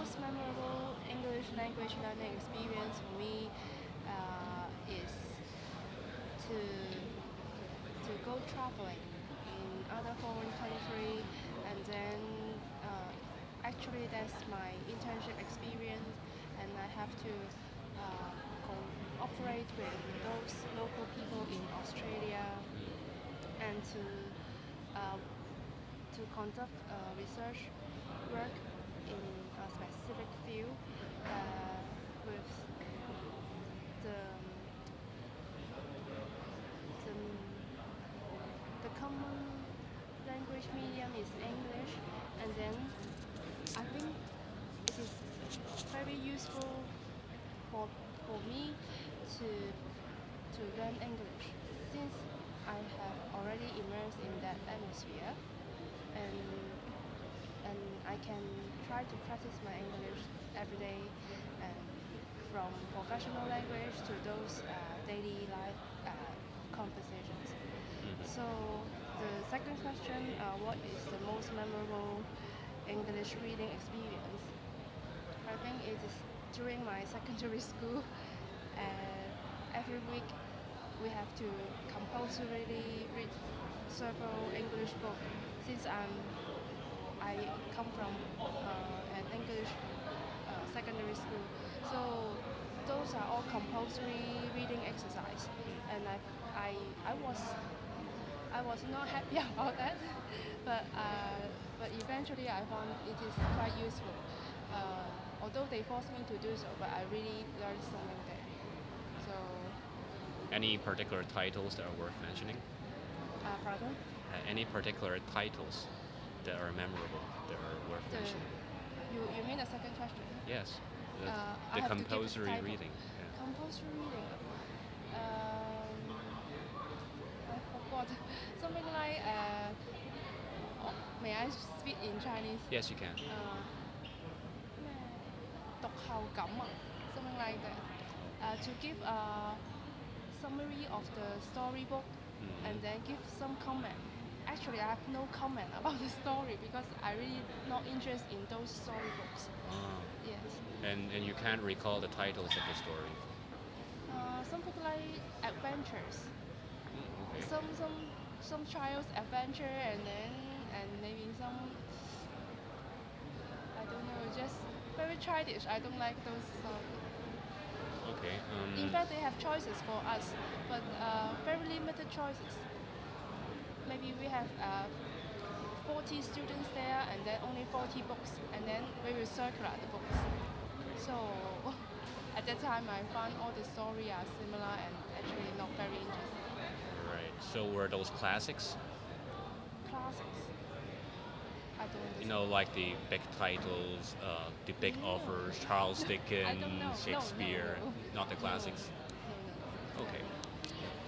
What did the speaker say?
most memorable English language learning experience for me is to go traveling in other foreign country, and then actually that's my internship experience, and I have to cooperate with those local people in Australia and uh, to conduct research work in a specific field with the the common language medium is English, and then I think it is very useful for me to learn English since I have already immersed in that atmosphere, and I can try to practice my English every day, and from professional language to those daily life conversations. So the second question, what is the most memorable English reading experience? I think it is during my secondary school. Every week we have to compulsorily read several English books since I come from an English secondary school. So those are all compulsory reading exercise, and I, I was I was not happy about that, but eventually I found it is quite useful. Although they forced me to do so, but I really learned something there. So, Any particular titles that are worth mentioning? pardon? Any particular titles that are memorable, that are worth The, mentioning? you mean the second question? Yes, I the have to give the compulsory title. reading. Yeah. Compulsory reading. I forgot. Something like may I speak in Chinese? Yes, you can. 咩讀後感啊 something like that. To give a summary of the storybook and then give some comment. Actually, I have no comment about the story because I really not interested in those storybooks. Ah. Yes. And you can't recall the titles of the story. Something like adventures. Okay. Some child's adventure, and maybe some, I don't know, just very childish. I don't like those stories. Okay. In fact, they have choices for us, but very limited choices. Maybe we have 40 students there, and then only 40 books, and then we will circle the books. So at that time, I found all the stories are similar and actually not very interesting. Right. So were those classics? Classics. I don't You understand. know, like the big titles, the big No. authors, Charles I don't know. Dickens, No, Shakespeare, no, no. not the classics. No, no, no. Okay.